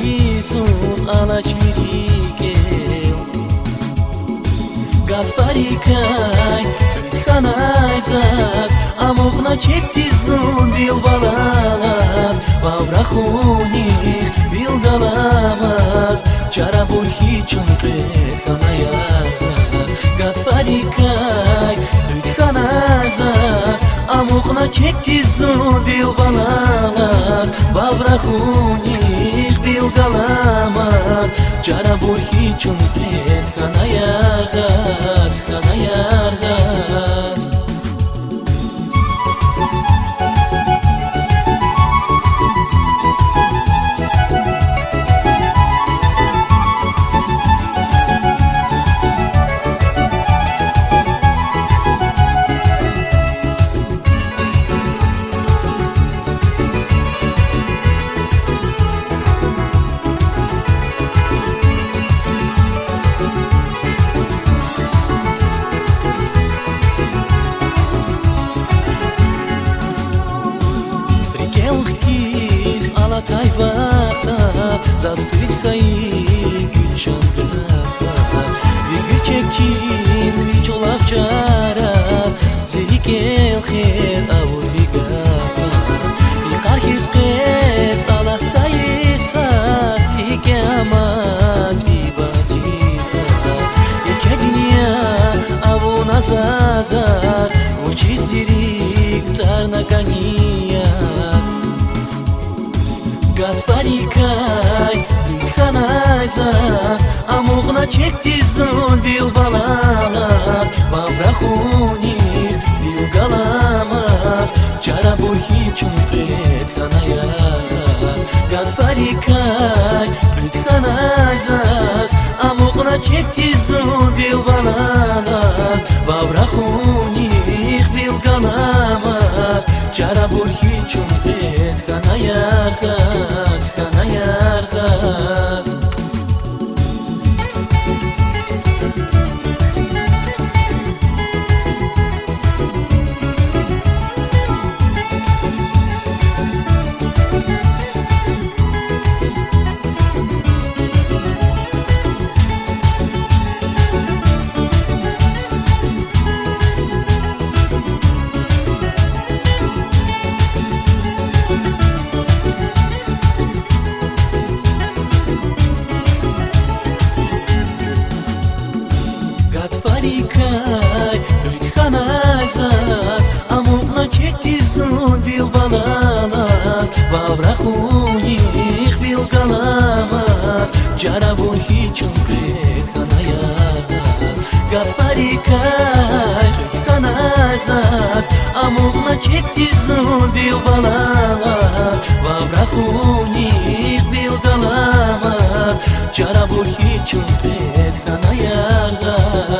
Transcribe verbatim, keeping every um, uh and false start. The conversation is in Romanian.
Rizun alaç virike Gat farikay Khanay zas Amogna çektizun bilvalas Vavrahunih bilgalamaz Çara bulhi çunkret khanayas Gat farikay Khanay zas Amogna çektizun bilvalas Vavrahunih bilgalamaz Çara bulhi çunkret khanayas Khanayas Tayvata zastrit khayi gülşandata Vigü çekçin viçolaf çara Zerikel kher avur vigata Yıkar hizkes Allah'ta yesa Hikemaz vivadita Yeke dünya avun azazdar Uçi zirik tarnakaniya Gat farikay Khanay zas Amogna çektizun bilvalas Vavrahunih bilgalamaz Çara bulhi çunkret khanayas Gat farikay Khanay zas Amogna çektizun bilvalas Vavrahunih bilgalamaz Çara bulhi çunkret khanayas Khanayas Farikay Khanay zas Amogna çektizun bilvalas Vavrahunih bilgalamaz Çara bulhi çunkret khanayas Gat farikay Khanay zas Amogna çektizun bilvalas Vavrahunih bilgalamaz Çara bulhi çunkret khanayas